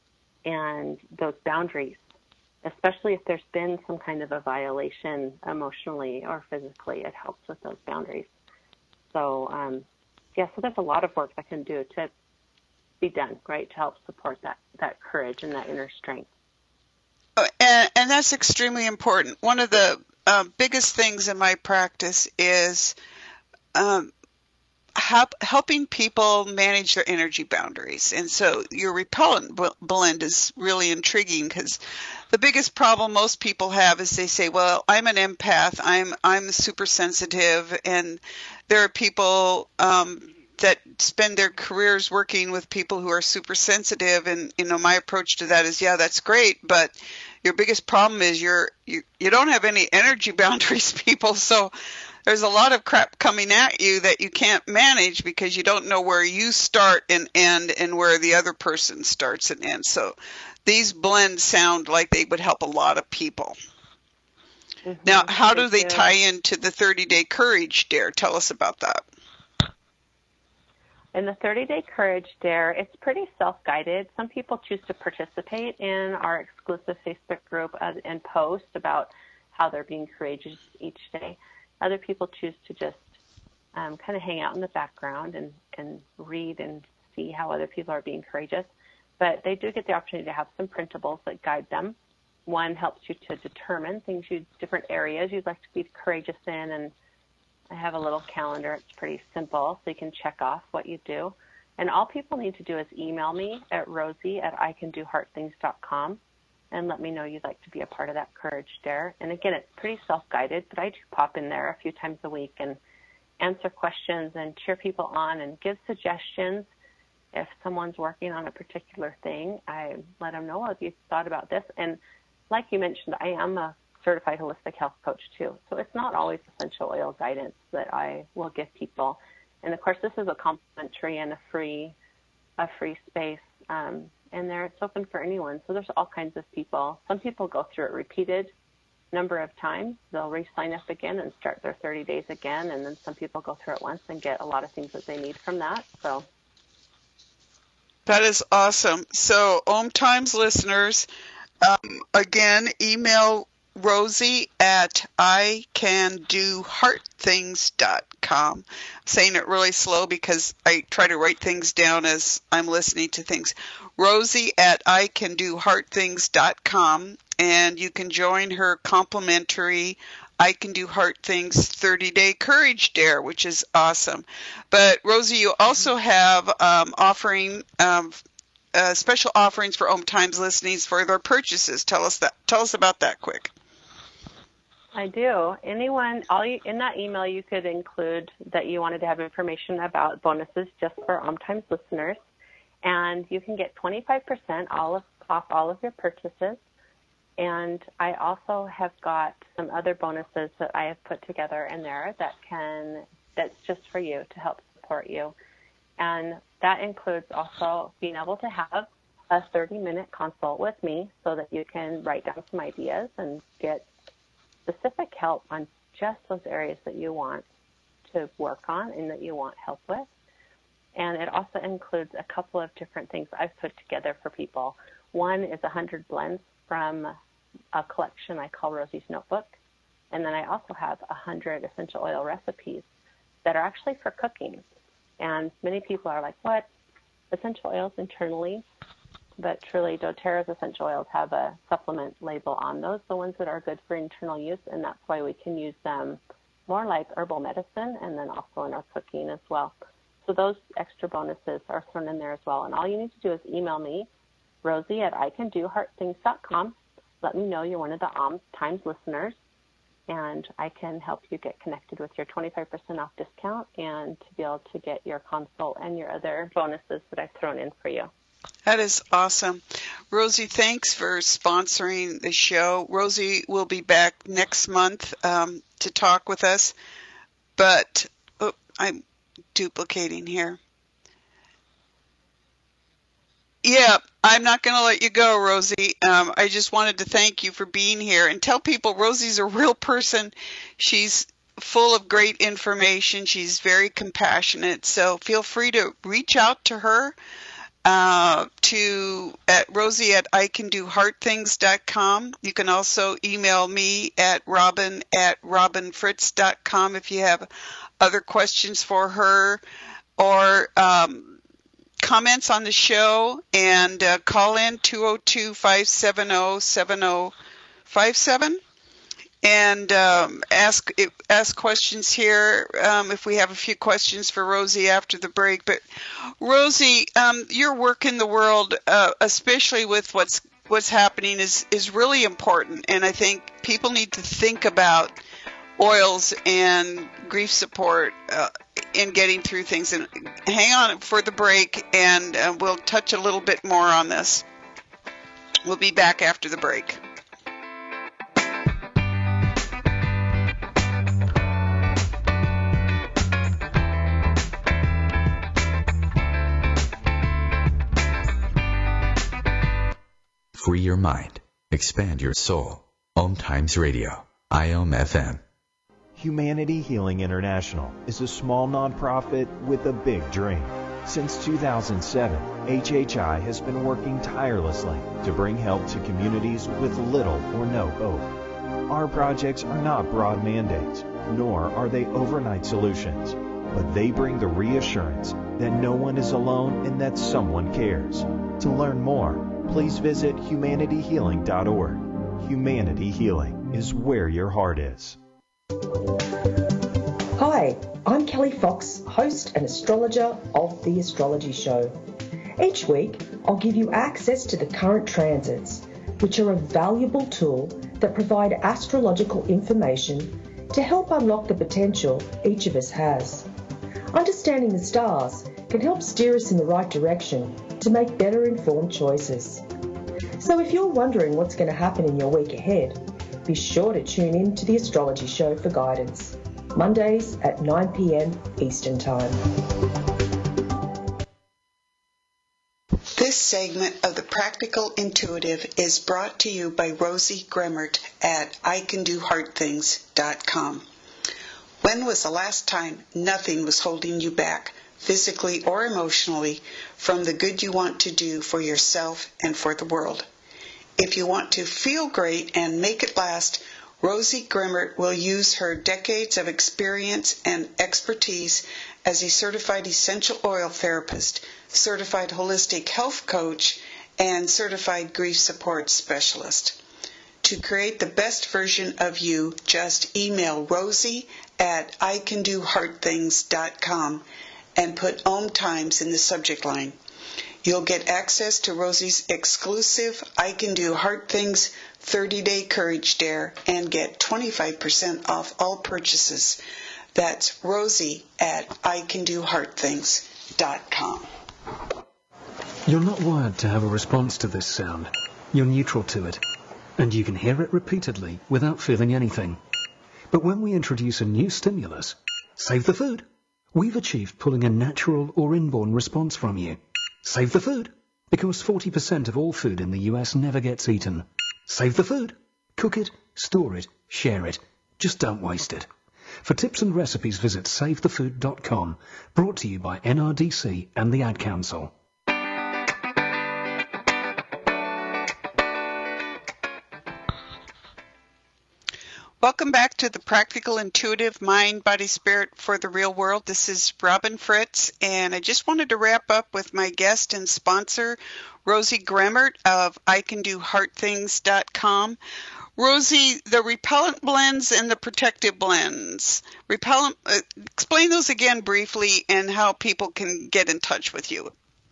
Speaker 7: and those boundaries, especially if there's been some kind of a violation emotionally or physically. It helps with those boundaries. So, um, yeah, so there's a lot of work that can do to be done, right, to help support that, that courage and that inner strength.
Speaker 2: Oh, and, and that's extremely important. One of the uh, biggest things in my practice is um, help, helping people manage their energy boundaries. And so your repellent blend is really intriguing, because the biggest problem most people have is they say, well, I'm an empath, I'm I'm super sensitive, and there are people um, that spend their careers working with people who are super sensitive, and you know, my approach to that is, yeah, that's great, but your biggest problem is you're you, you don't have any energy boundaries, people. So there's a lot of crap coming at you that you can't manage because you don't know where you start and end and where the other person starts and ends. So these blends sound like they would help a lot of people. Mm-hmm. Now, how do they tie into the thirty-day Courage Dare? Tell us about that.
Speaker 7: In the thirty-day Courage Dare, it's pretty self-guided. Some people choose to participate in our exclusive Facebook group and post about how they're being courageous each day. Other people choose to just um, kind of hang out in the background and, and read and see how other people are being courageous. But they do get the opportunity to have some printables that guide them. One helps you to determine things, you different areas you'd like to be courageous in, and I have a little calendar. It's pretty simple, so you can check off what you do. And all people need to do is email me at rosie at I can do heart things dot com and let me know you'd like to be a part of that Courage Dare. And again, it's pretty self-guided, but I do pop in there a few times a week and answer questions and cheer people on and give suggestions. If someone's working on a particular thing, I let them know, have you thought about this? And like you mentioned, I am a certified holistic health coach too. So it's not always essential oil guidance that I will give people. And of course, this is a complimentary and a free, a free space. Um, and there it's open for anyone. So there's all kinds of people. Some people go through it repeated number of times. They'll re-sign up again and start their thirty days again. And then some people go through it once and get a lot of things that they need from that. So
Speaker 2: that is awesome. So Om Times listeners, um, again, email Rosie at I can do heart things dot com. I'm saying it really slow because I try to write things down as I'm listening to things. Rosie at I can do heart things dot com, and you can join her complimentary I Can Do Heart Things thirty-day Courage Dare, which is awesome. But Rosie, you also have um, offering um, uh, special offerings for Om Times listeners for their purchases. Tell us that. Tell us about that quick.
Speaker 7: I do. Anyone, all you, in that email, you could include that you wanted to have information about bonuses just for Om Times listeners, and you can get twenty-five percent all of, off all of your purchases. And I also have got some other bonuses that I have put together in there that can, that's just for you to help support you. And that includes also being able to have a thirty-minute consult with me so that you can write down some ideas and get specific help on just those areas that you want to work on and that you want help with. And it also includes a couple of different things I've put together for people. One is one hundred blends from a collection I call Rosie's Notebook. And then I also have one hundred essential oil recipes that are actually for cooking. And many people are like, what? Essential oils internally? But truly, doTERRA's essential oils have a supplement label on those, the ones that are good for internal use, and that's why we can use them more like herbal medicine and then also in our cooking as well. So those extra bonuses are thrown in there as well. And all you need to do is email me, Rosie at I can do heart things dot com. Let me know you're one of the Om Times listeners, and I can help you get connected with your twenty-five percent off discount and to be able to get your consult and your other bonuses that I've thrown in for you.
Speaker 2: That is awesome. Rosie, thanks for sponsoring the show. Rosie will be back next month um, to talk with us, but oh, I'm duplicating here. Yeah, I'm not going to let you go, Rosie. Um, I just wanted to thank you for being here and tell people Rosie's a real person. She's full of great information. She's very compassionate. So feel free to reach out to her uh, to at Rosie at I can do heart things dot com. You can also email me at Robin at Robin Fritz dot com if you have other questions for her or um, comments on the show, and uh, call in two oh two, five seven oh, seven oh five seven and um, ask ask questions here um, if we have a few questions for Rosie after the break. But Rosie, um, your work in the world, uh, especially with what's what's happening, is, is really important, and I think people need to think about oils and grief support uh, in getting through things. And hang on for the break, and uh, we'll touch a little bit more on this. We'll be back after the break.
Speaker 1: Free your mind. Expand your soul. Om Times Radio. I O M F M.
Speaker 13: Humanity Healing International is a small nonprofit with a big dream. Since two thousand seven, H H I has been working tirelessly to bring help to communities with little or no hope. Our projects are not broad mandates, nor are they overnight solutions, but they bring the reassurance that no one is alone and that someone cares. To learn more, please visit humanity healing dot org. Humanity Healing is where your heart is.
Speaker 14: Hi, I'm Kelly Fox, host and astrologer of The Astrology Show. Each week, I'll give you access to the current transits, which are a valuable tool that provide astrological information to help unlock the potential each of us has. Understanding the stars can help steer us in the right direction to make better informed choices. So if you're wondering what's going to happen in your week ahead, be sure to tune in to The Astrology Show for guidance, Mondays at nine p.m. Eastern Time.
Speaker 2: This segment of The Practical Intuitive is brought to you by Rosie Gremmert at I can do heart things dot com. When was the last time nothing was holding you back, physically or emotionally, from the good you want to do for yourself and for the world? If you want to feel great and make it last, Rosie Gremmert will use her decades of experience and expertise as a certified essential oil therapist, certified holistic health coach, and certified grief support specialist. To create the best version of you, just email Rosie at I can do heart things dot com and put Om Times in the subject line. You'll get access to Rosie's exclusive I Can Do Heart Things thirty-day Courage Dare and get twenty-five percent off all purchases. That's Rosie at I can do heart things dot com.
Speaker 15: You're not wired to have a response to this sound. You're neutral to it, and you can hear it repeatedly without feeling anything. But when we introduce a new stimulus, save the food, we've achieved pulling a natural or inborn response from you. Save the food. Because forty percent of all food in the U S never gets eaten. Save the food. Cook it, store it, share it. Just don't waste it. For tips and recipes, visit save the food dot com. Brought to you by N R D C and the Ad Council.
Speaker 2: Welcome back to the Practical Intuitive Mind, Body, Spirit for the Real World. This is Robin Fritz, and I just wanted to wrap up with my guest and sponsor, Rosie Gremmert of I can do heart things dot com. Rosie, the repellent blends and the protective blends. Repellent, uh, explain those again briefly and how people can get in touch with you.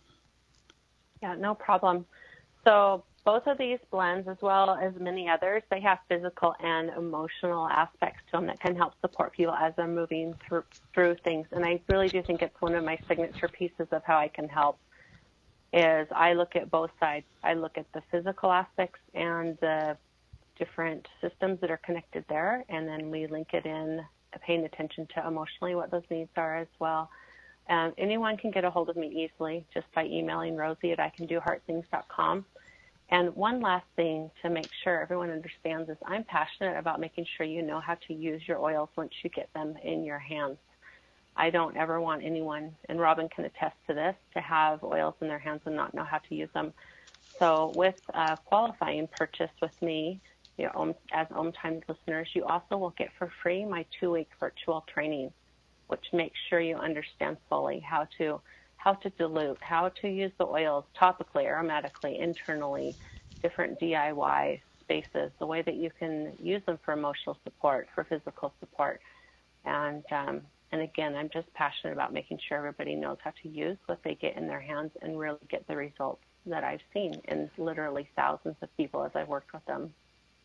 Speaker 7: Yeah, no problem. So both of these blends, as well as many others, they have physical and emotional aspects to them that can help support people as they're moving through, through things. And I really do think it's one of my signature pieces of how I can help is I look at both sides. I look at the physical aspects and the different systems that are connected there, and then we link it in, paying attention to emotionally what those needs are as well. Um, anyone can get a hold of me easily just by emailing Rosie at I can do heart things dot com. And one last thing to make sure everyone understands is I'm passionate about making sure you know how to use your oils once you get them in your hands. I don't ever want anyone, and Robin can attest to this, to have oils in their hands and not know how to use them. So with a qualifying purchase with me, you know, as Om Times listeners, you also will get for free my two-week virtual training, which makes sure you understand fully how to how to dilute, how to use the oils topically, aromatically, internally, different D I Y spaces, the way that you can use them for emotional support, for physical support. And um, and again, I'm just passionate about making sure everybody knows how to use what they get in their hands and really get the results that I've seen in literally thousands of people as I've worked with them.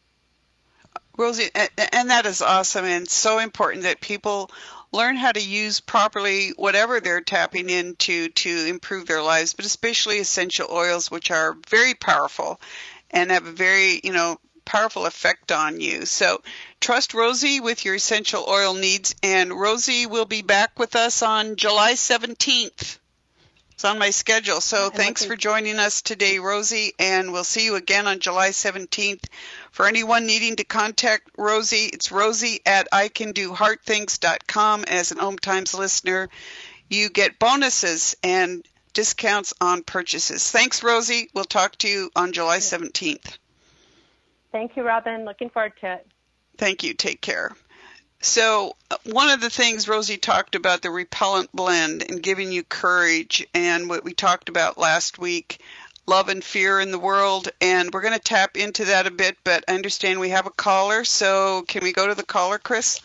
Speaker 2: Rosie, and that is awesome, and so important that people learn how to use properly whatever they're tapping into to improve their lives, but especially essential oils, which are very powerful and have a very, you know, powerful effect on you. So trust Rosie with your essential oil needs, and Rosie will be back with us on July seventeenth. It's on my schedule. So thanks for joining us today, Rosie, and we'll see you again on July seventeenth. For anyone needing to contact Rosie, it's Rosie at I can do heart things dot com. As an Om Times listener, you get bonuses and discounts on purchases. Thanks, Rosie. We'll talk to you on July seventeenth.
Speaker 7: Thank you, Robin. Looking forward to it.
Speaker 2: Thank you. Take care. So one of the things Rosie talked about, the repellent blend and giving you courage, and what we talked about last week, love and fear in the world, and we're going to tap into that a bit, but I understand we have a caller, so can we go to the caller, Chris?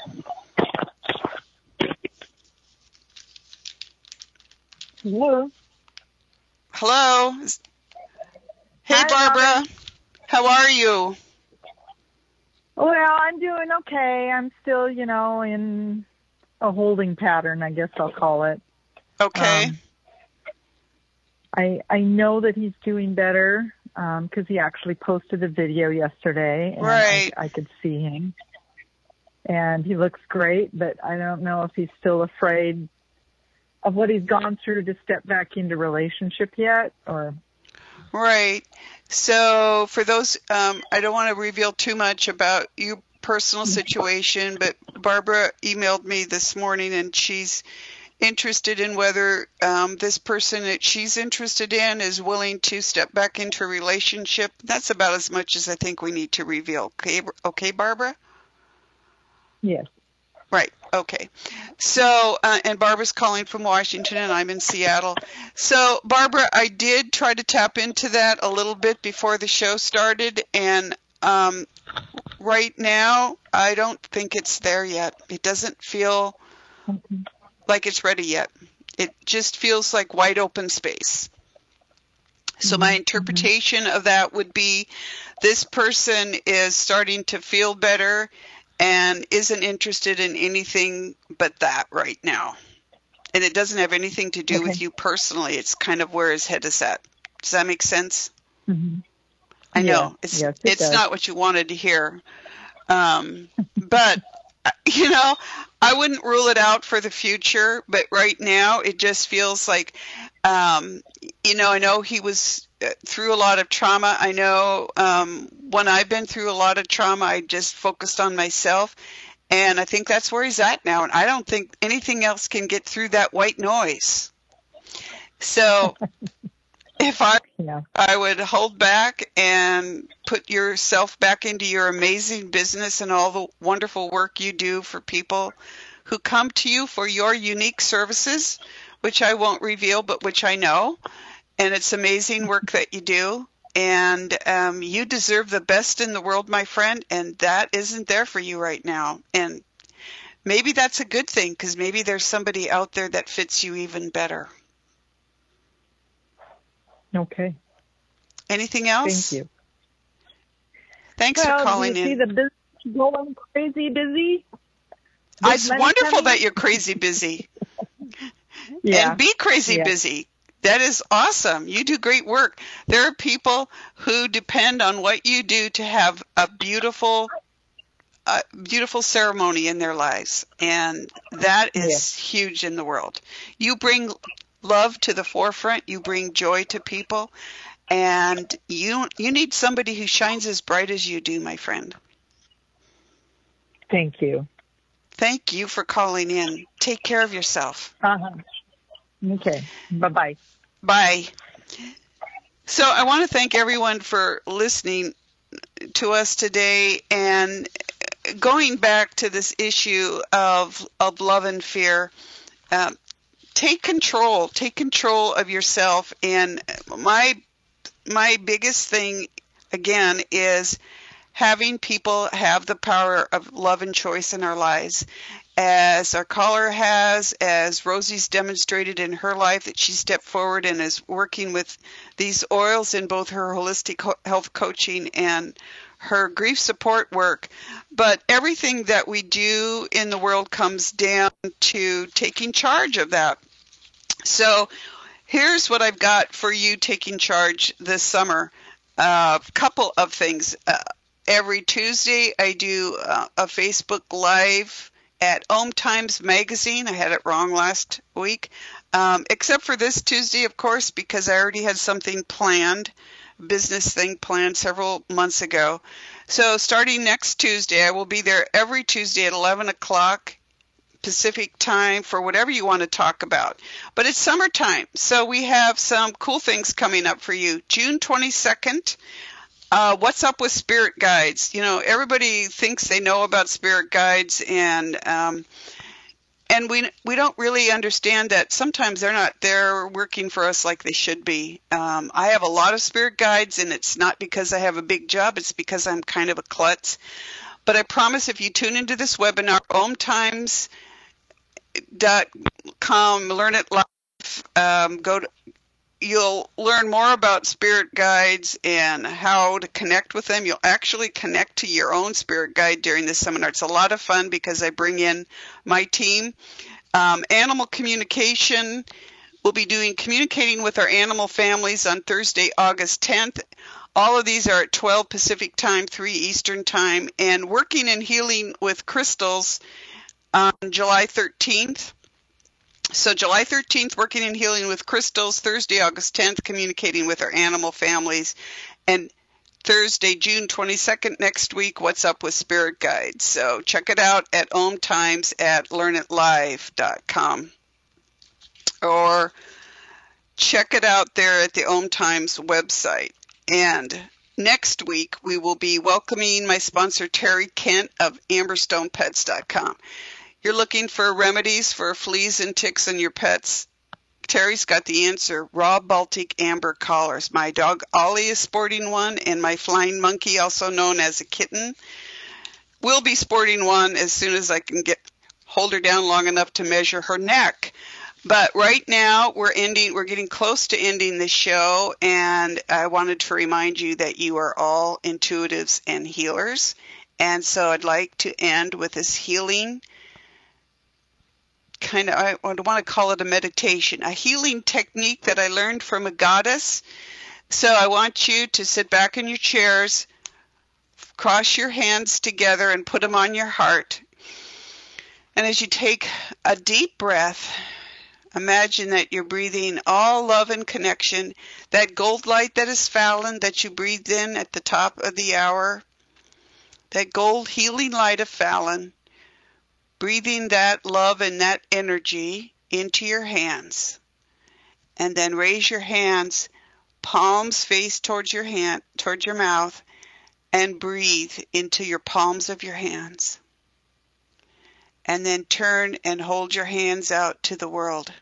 Speaker 16: Hello.
Speaker 2: Hello. Hey,
Speaker 16: Hi,
Speaker 2: Barbara.
Speaker 16: Robin.
Speaker 2: How are you?
Speaker 16: Well, I'm doing okay. I'm still, you know, in a holding pattern, I guess I'll call it.
Speaker 2: Okay.
Speaker 16: Um, I I know that he's doing better because um, he actually posted a video yesterday, and
Speaker 2: right.
Speaker 16: I, I could see him. And he looks great, but I don't know if he's still afraid of what he's gone through to step back into relationship yet, or...
Speaker 2: Right. So for those, um, I don't want to reveal too much about your personal situation, but Barbara emailed me this morning, and she's interested in whether um, this person that she's interested in is willing to step back into a relationship. That's about as much as I think we need to reveal. Okay, okay, Barbara?
Speaker 16: Yes.
Speaker 2: Right. Okay. So, uh, and Barbara's calling from Washington, and I'm in Seattle. So, Barbara, I did try to tap into that a little bit before the show started, and um, right now, I don't think it's there yet. It doesn't feel
Speaker 16: okay.
Speaker 2: like it's ready yet. It just feels like wide open space. So my interpretation of that would be this person is starting to feel better and isn't interested in anything but that right now. And it doesn't have anything to do okay. with you personally. It's kind of where his head is at. Does that make sense?
Speaker 16: Mm-hmm.
Speaker 2: I know.
Speaker 16: Yeah.
Speaker 2: It's
Speaker 16: yes, it
Speaker 2: it's
Speaker 16: does.
Speaker 2: not what you wanted to hear. Um, but you know, I wouldn't rule it out for the future, but right now it just feels like, um, you know, I know he was through a lot of trauma. I know um, when I've been through a lot of trauma, I just focused on myself. And I think that's where he's at now. And I don't think anything else can get through that white noise. So if I, yeah. I would hold back and put yourself back into your amazing business and all the wonderful work you do for people who come to you for your unique services, which I won't reveal, but which I know. And it's amazing work that you do. And um, you deserve the best in the world, my friend, and that isn't there for you right now. And maybe that's a good thing, because maybe there's somebody out there that fits you even better.
Speaker 16: Okay.
Speaker 2: Anything else?
Speaker 16: Thank you.
Speaker 2: Thanks
Speaker 16: well,
Speaker 2: for calling
Speaker 16: do you
Speaker 2: in.
Speaker 16: See the business going crazy busy?
Speaker 2: It's wonderful coming? That you're crazy busy.
Speaker 16: Yeah.
Speaker 2: And be crazy yeah. busy. That is awesome. You do great work. There are people who depend on what you do to have a beautiful, uh, beautiful ceremony in their lives. And that is yeah. huge in the world. You bring love to the forefront. You bring joy to people. And you you need somebody who shines as bright as you do, my friend.
Speaker 16: Thank you.
Speaker 2: Thank you for calling in. Take care of yourself.
Speaker 16: Uh-huh. Okay. Bye-bye.
Speaker 2: Bye. So I want to thank everyone for listening to us today, and going back to this issue of of love and fear. Um, take control. Take control of yourself. And my my biggest thing, again, is having people have the power of love and choice in our lives. As our caller has, as Rosie's demonstrated in her life, that she stepped forward and is working with these oils in both her holistic health coaching and her grief support work. But everything that we do in the world comes down to taking charge of that. So here's what I've got for you taking charge this summer. A uh, couple of things. Uh, every Tuesday I do uh, a Facebook Live at Om Times Magazine. I had it wrong last week, um, except for this Tuesday, of course, because I already had something planned, business thing planned several months ago. So starting next Tuesday, I will be there every Tuesday at eleven o'clock Pacific time for whatever you want to talk about. But it's summertime, so we have some cool things coming up for you. June twenty-second, Uh, what's up with spirit guides? You know, everybody thinks they know about spirit guides, and um, and we we don't really understand that sometimes they're not there working for us like they should be. Um, I have a lot of spirit guides, and it's not because I have a big job. It's because I'm kind of a klutz. But I promise if you tune into this webinar, om times dot com, learn it live, um, go to you'll learn more about spirit guides and how to connect with them. You'll actually connect to your own spirit guide during this seminar. It's a lot of fun because I bring in my team. Um, animal communication. We'll be doing communicating with our animal families on Thursday, August tenth. All of these are at twelve Pacific time, three Eastern time. And working and healing with crystals on July thirteenth. So July thirteenth, working and healing with crystals. Thursday, August tenth, communicating with our animal families. And Thursday, June twenty-second, next week, what's up with spirit guides. So check it out at Om Times at learn it live dot com. Or check it out there at the Om Times website. And next week, we will be welcoming my sponsor, Terry Kent of amberstone pets dot com. You're looking for remedies for fleas and ticks in your pets? Terry's got the answer. Raw Baltic Amber collars. My dog Ollie is sporting one, and my flying monkey, also known as a kitten, will be sporting one as soon as I can get hold her down long enough to measure her neck. But right now, we're ending. We're getting close to ending the show, and I wanted to remind you that you are all intuitives and healers. And so I'd like to end with this healing kind of, I want to call it a meditation, a healing technique that I learned from a goddess. So I want you to sit back in your chairs, cross your hands together and put them on your heart. And as you take a deep breath, imagine that you're breathing all love and connection, that gold light that is Fallon that you breathed in at the top of the hour, that gold healing light of Fallon, breathing that love and that energy into your hands. And then raise your hands, palms face towards your hand, towards your mouth, and breathe into your palms of your hands. And then turn and hold your hands out to the world.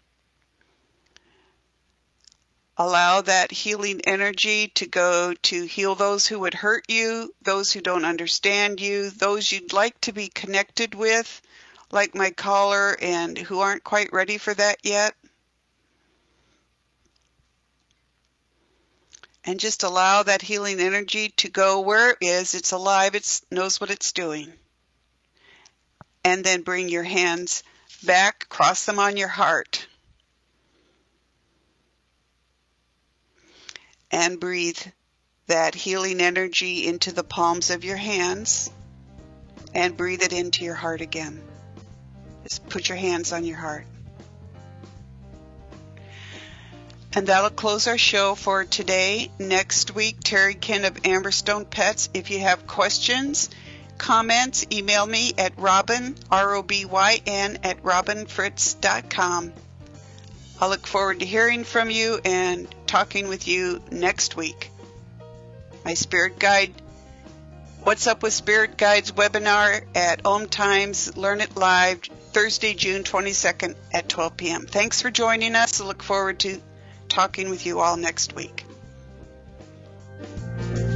Speaker 2: Allow that healing energy to go to heal those who would hurt you, those who don't understand you, those you'd like to be connected with, like my caller, and who aren't quite ready for that yet. And just allow that healing energy to go where it is. It's alive. It knows what it's doing. And then bring your hands back, cross them on your heart. And breathe that healing energy into the palms of your hands. And breathe it into your heart again. Just put your hands on your heart. And that'll close our show for today. Next week, Terry Ken of Amberstone Pets. If you have questions, comments, email me at Robyn, R O B Y N, at robyn fritz dot com. I'll look forward to hearing from you and talking with you next week. My Spirit Guide, What's Up with Spirit Guides webinar at Om Times. Learn it live Thursday, June twenty-second at twelve p.m. Thanks for joining us. I look forward to talking with you all next week.